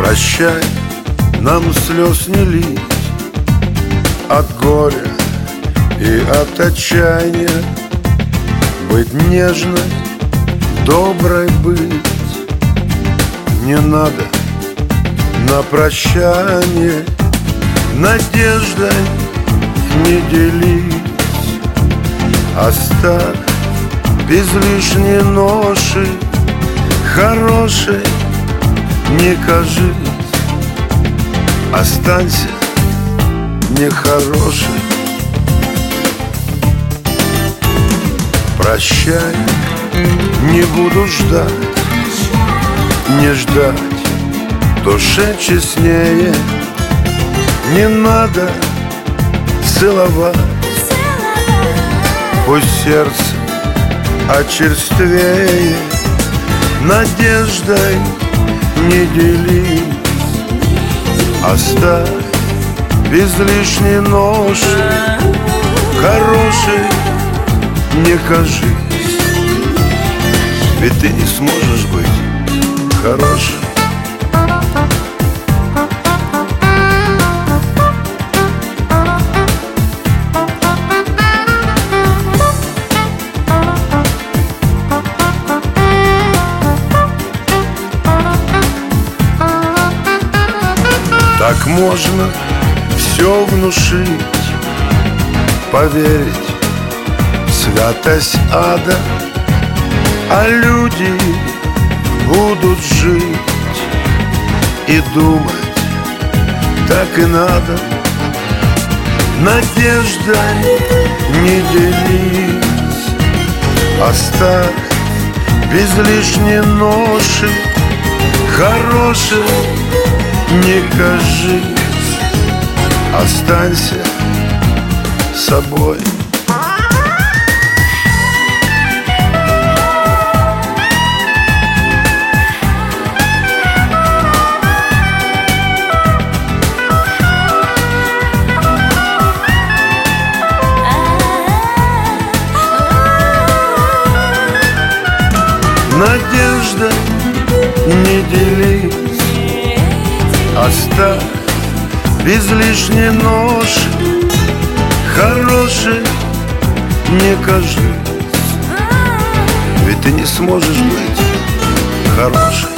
Прощай, нам слез не лить от горя и от отчаяния. Быть нежной, доброй быть не надо на прощание. Надеждой не делись, оставь без лишней ноши. Хорошей не кажись, останься нехорошей. Прощай, не буду ждать, не ждать душе честнее. Не надо целовать, пусть сердце очерствее. Надеждой не делись, оставь без лишней ноши. Хорошей не кажись, ведь ты не сможешь быть хорошей. Так можно все внушить, поверить в святость ада, а люди будут жить и думать, так и надо. Надеждой не делись, оставь без лишней ноши. Хорошей не кажись, останься собой. Надежда не делись, оставь без лишней ноши. Хорошей не кажись, ведь ты не сможешь быть хорошей.